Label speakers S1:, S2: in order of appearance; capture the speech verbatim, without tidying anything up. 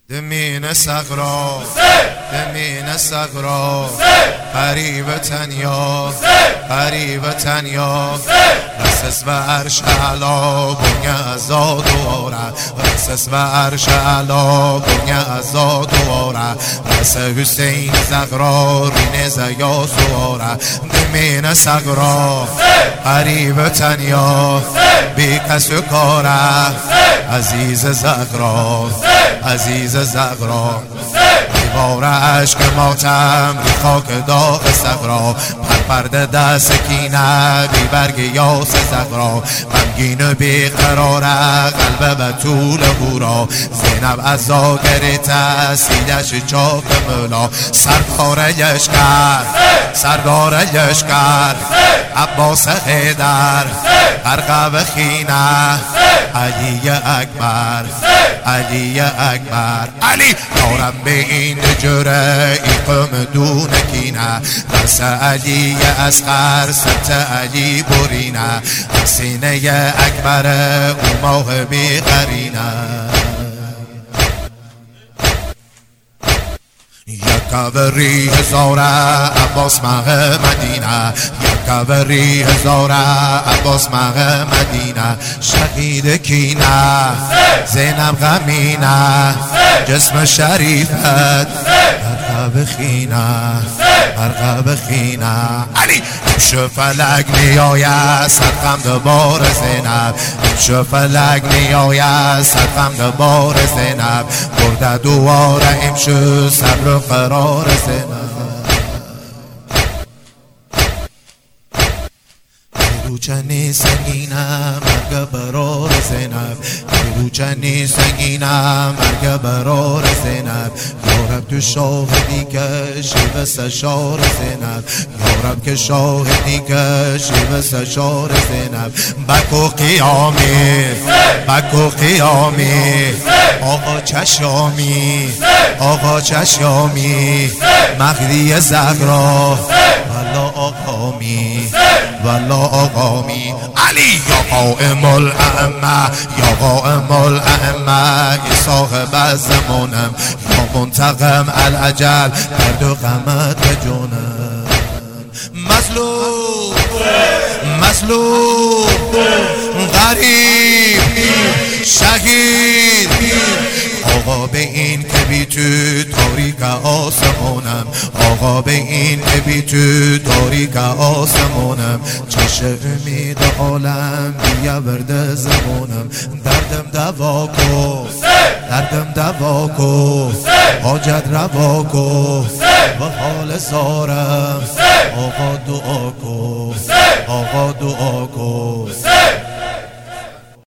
S1: دمین صغرا دمین صغرا قریب تنیا قریب تنیا رسس و عرش علا بنی ازا دواره رسس و عرش علا بنی ازا دواره رس حسین زغرا رین زیا سواره دمین صغرا قریب تنیا بی کس و کاره عزیز زغرا عزیز زغرا دیوار عشق ماتم بی خاک داغ صغرا پرپرده دست سکینه بی برگ یاس زغرا غمگین بی قراره قلب بطول هورا زینب از زاگر تسیدش چاک ملا سردارش کرد سردارش کرد عباس حیدر غرقه و خینه علی اکبر علی اکبر علی دارم به این جره ایقم دون کینه دست علی اصغر ست علی برینه سینه اکبر او ماه بی قرینه یکاوری هزاره عباس ماه مدینه یکاوری هزاره عباس ماه مدینه شهید کینه زینب غمینه جسم شریفت غرقه بخینه غرقه بخینه علی امشو فلک نیاید صدقم دوبار زینب امشو فلک نیاید صدقم دوبار زینب برده دواره امشو صبر و قرار زینب چنی سنگینه مرگ برار زینب رو چنی سنگینه مرگ برار زینب یارب تو شاهدی که شیوه سشار زینب یارب که شاهدی که شیوه سشار زینب بکو قیامی بکو قیامی آقا چشامی آقا چشامی مهدی زغرا والا آقامی والا آقامی علی یا قائم الائمه یا قائم الائمه ای صاحب زمانم یا منتقم الاجل درد و غمت به جانم مظلوم مظلوم غریب شهید آقا به این که بی تو تاریک آسمانم آقا به این که بی تو تاریک آسمانم چشم امید عالم بیاورده زمانم دردم دوا کن دردم دوا کن حاجت روا کن و حال زارم آقا دعا کن آقا دعا کن